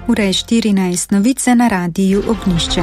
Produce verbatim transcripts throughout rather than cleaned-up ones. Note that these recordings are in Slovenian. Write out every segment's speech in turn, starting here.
ura je štirinajst, novice na radiju Ognjišče.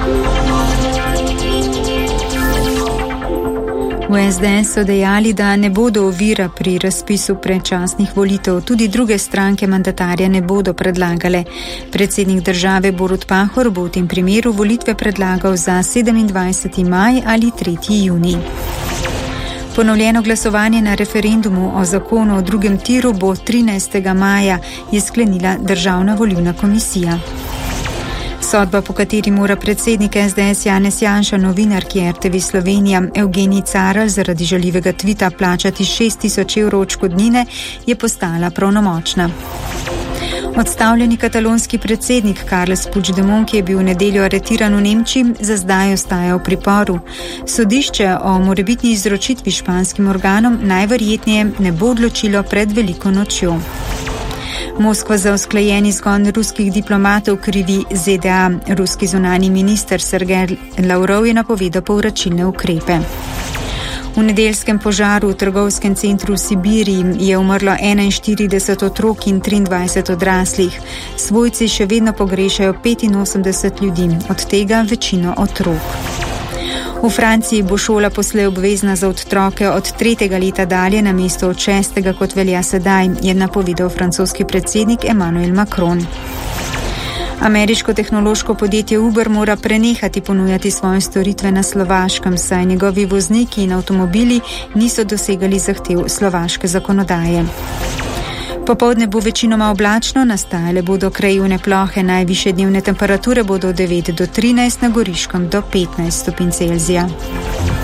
V es de es so dejali, da ne bodo ovira pri razpisu predčasnih volitev, tudi druge stranke mandatarja ne bodo predlagale. Predsednik države Borut Pahor bo v tem primeru volitve predlagal za sedemindvajseti maj ali tretji junij. Ponovljeno glasovanje na referendumu o zakonu o drugem tiru bo trinajstega maja, je sklenila Državna volilna komisija. Sodba, po kateri mora predsednik es de es Janez Janša novinarki er te ve Slovenija Evgeniji Carl zaradi žaljivega tvita plačati šest tisoč evrov odškodnine, je postala pravnomočna. Odstavljeni katalonski predsednik Carles Puigdemont, ki je bil v nedeljo aretiran v Nemčiji, za zdaj ostaja v priporu. Sodišče o morebitni izročitvi španskim organom najverjetneje ne bo odločilo pred veliko nočjo. Moskva za usklajen izgon ruskih diplomatov krivi ze de a. Ruski zunanji minister Sergej Lavrov je napovedal povračilne ukrepe. V nedeljskem požaru v trgovskem centru v Sibiriji je umrlo enainštirideset otrok in triindvajset odraslih. Svojci še vedno pogrešajo petinosemdeset ljudi, od tega večino otrok. V Franciji bo šola poslej obvezna za otroke od tretjega leta dalje namesto od šestega, kot velja sedaj, je napovedal francoski predsednik Emmanuel Macron. Ameriško tehnološko podjetje Uber mora prenehati ponujati svoje storitve na Slovaškem, saj njegovi vozniki in avtomobili niso dosegali zahtev slovaške zakonodaje. Popoldne bo večinoma oblačno, nastajale bodo krajevne plohe, najvišje dnevne temperature bodo od devet do trinajst, na Goriškem do petnajst stopinj Celzija.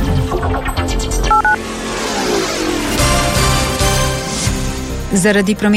Zaradi